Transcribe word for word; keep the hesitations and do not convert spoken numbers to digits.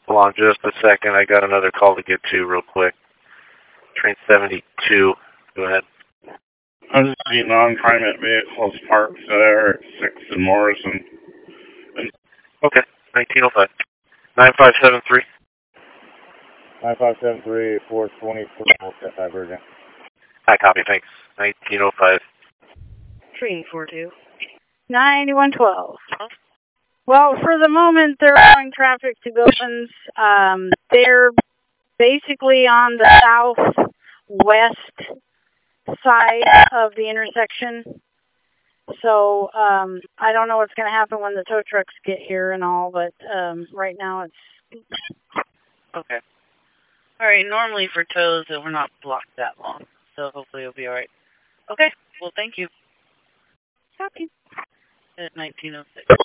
Hold on just a second. I got another call to get to real quick. Train seventy-two. Go ahead. I'm just seeing non-primate vehicles parked there at sixth and Morrison. Okay, nineteen oh five. nine five seven three. nine five seven three, four twenty-four, Divergent. Hi, copy, thanks. nineteen oh five. Train four two. ninety-one twelve. Well, for the moment, they're allowing traffic to go. Um, they're basically on the southwest side of the intersection. So um, I don't know what's going to happen when the tow trucks get here and all, but um, right now it's... Okay. All right, normally for tows, we're not blocked that long, so hopefully it'll be all right. Okay, well, thank you. Copy. At nineteen oh six.